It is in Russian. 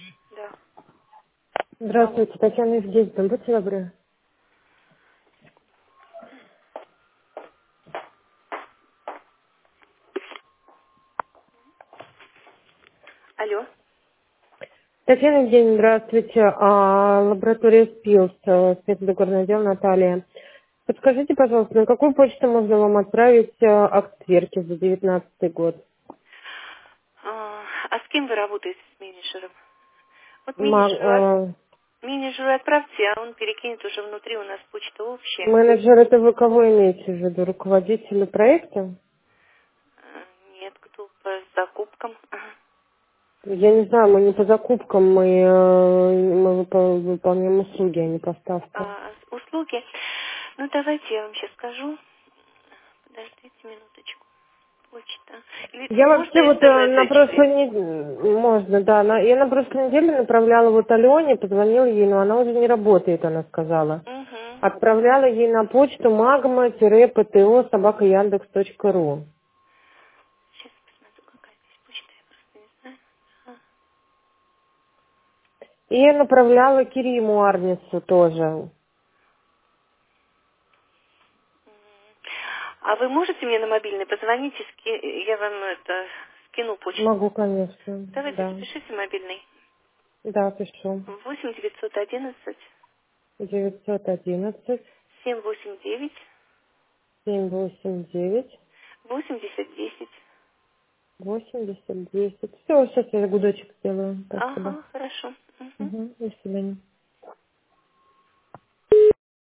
Да. Алло. Здравствуйте, Татьяна Евгеньевна, будьте добры. Алло. Татьяна Евгеньевна, здравствуйте. Лаборатория СПИЛС, Светлогорный отдел Наталья. Подскажите, пожалуйста, на какую почту можно вам отправить акт сверки за 2019 год? А с кем вы работаете, с менеджером? Вот Ма- э, менеджеру отправьте, а он перекинет уже внутри, у нас почта общая. Менеджер, это вы кого имеете в виду? Руководителя проекта? Нет, кто по закупкам. Ага. Я не знаю, мы не по закупкам, мы выполняем услуги, а не поставку. Услуги. Ну, давайте я вам сейчас скажу. Подождите минуточку. Почта. Или Я вообще можно вот смс на зачислить? прошлой неделе, можно, да, я на прошлой неделе направляла вот Алене, позвонила ей, но она уже не работает, она сказала. Угу. Отправляла ей на почту magma-pto@yandex.ru. Сейчас посмотрю, какая здесь почта, я просто не знаю. И я направляла Кириму Арнису тоже. А вы можете мне на мобильный позвонить, и я вам это скину почту? Могу, конечно, Давайте да. запишите мобильный. Да, пишу. 8 911 911 789 789 8010. 8010. Все, сейчас я гудочек сделаю. Спасибо. Ага, хорошо. Мгм. Угу, до свидания.